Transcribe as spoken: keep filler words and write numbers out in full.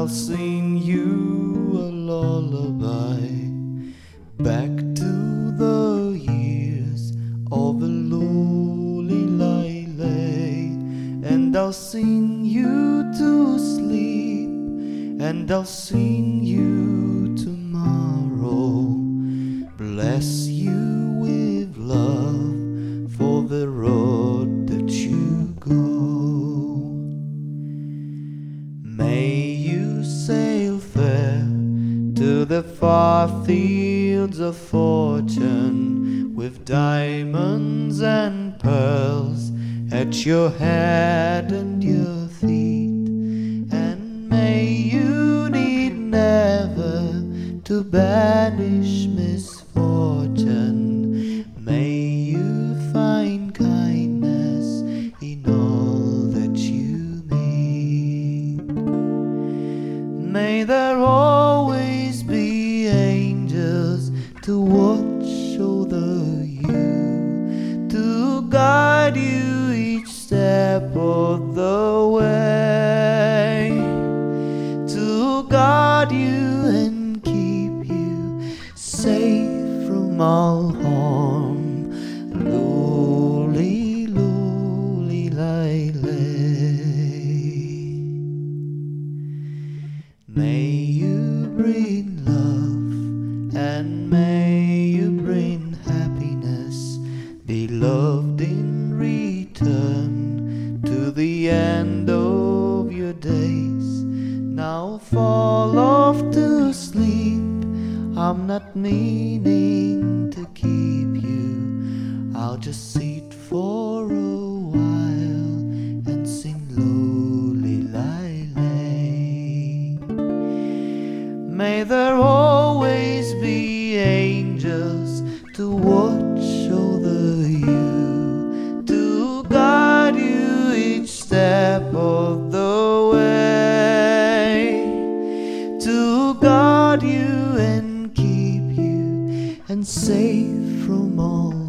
I'll sing you a lullaby back to the years of the lowly lily, and I'll sing you to sleep, and I'll sing you tomorrow. Bless you with love for the road that you go. May you sail fair to the far fields of fortune, with diamonds and pearls at your head and your feet. And may you need never to banish misfortune. May you find kindness in all that you meet. May there always be angels to watch over you, to guide you each step of the way, to guard you and keep you safe from all harm. Lowly, lowly lily. May you bring love and may you bring happiness, be loved in return to the end of your days. Now fall off to sleep, I'm not meaning to keep you. I'll just sit for a while and sing lowly lily. May there always be angels to watch over you, to guide you each step of the way, to guard you and keep you and safe from all